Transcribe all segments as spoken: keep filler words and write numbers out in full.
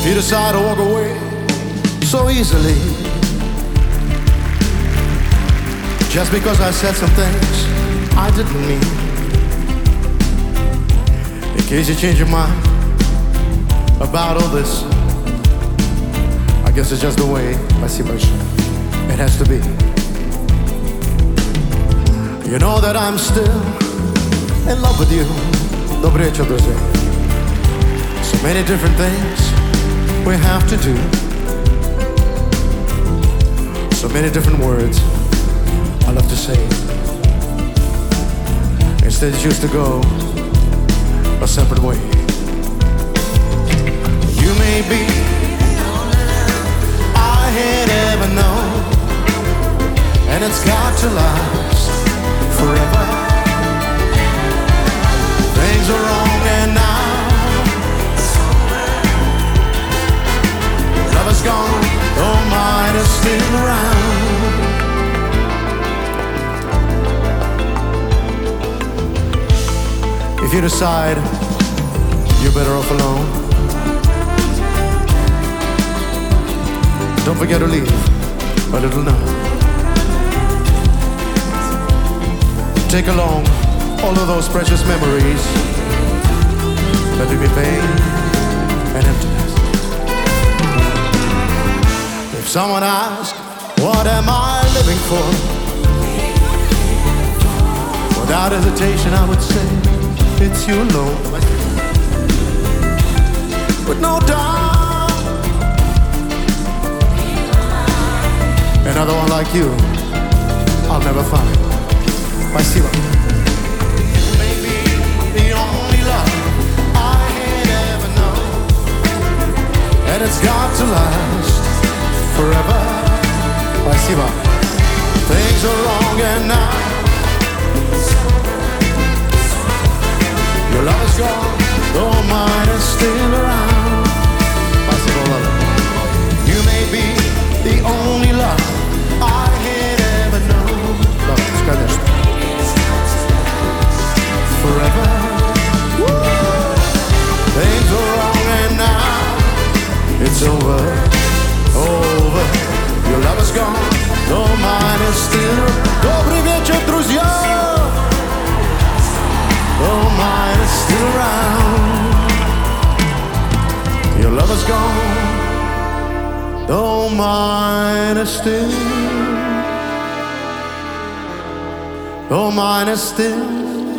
You decide to walk away so easily, just because I said some things I didn't mean. In case you change your mind about all this, I guess it's just the way, спасибо большое, it has to be. You know that I'm still in love with you. Добрый вечер, друзья. So many different things we have to do, so many different words I love to say. Instead you choose to go a separate way. You may be I had ever known, and it's got to last forever. Things are wrong and now love is gone, though mine is still around. If you decide you're better off alone, don't forget to leave a little note. Take along all of those precious memories that leave me pain and emptiness. If someone asks, what am I living for? Without hesitation I would say, it's you alone. With no doubt, another one like you I'll never find. Спасибо. You may be the only love I had ever known, and it's got to last forever. Спасибо. Things are wrong and now your love is gone, though mine is still around. Спасибо, love. You may be the only love I had ever known. Love, конечно. Forever. Woo! Things are wrong and now it's over, over. Your love is gone, though mine is still. Добрый вечер, друзья. Though mine is still around. Your love is gone, though mine is still. Though mine is still.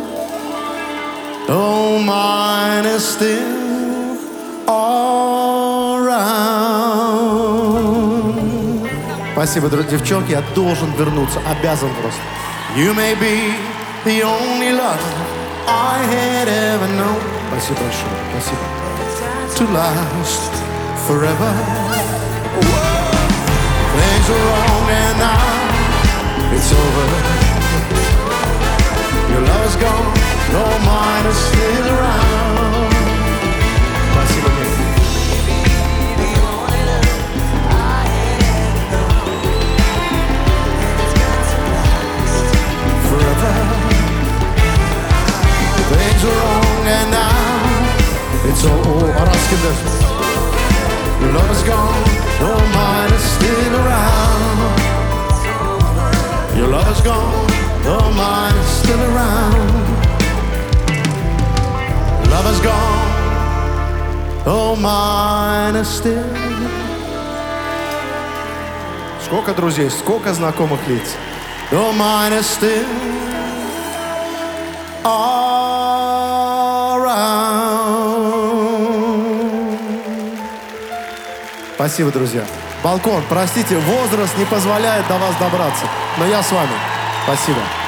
Though mine is still around. Спасибо, девчонки, я должен вернуться, обязан просто. You may be the only love I had ever known. Спасибо большое, спасибо. To last forever. Things are wrong and now it's over. Your love is gone, though mine is still around. Спасибо, мир. Forever. Things are wrong and now it's all Araskın der. Your love is gone, though mine is still around. Your love is gone, though mine is still around. Love is gone, though mine is still. Сколько друзей, сколько знакомых лиц. Though mine is still around. Спасибо, друзья. Балкон, простите, возраст не позволяет до вас добраться, но я с вами. Спасибо.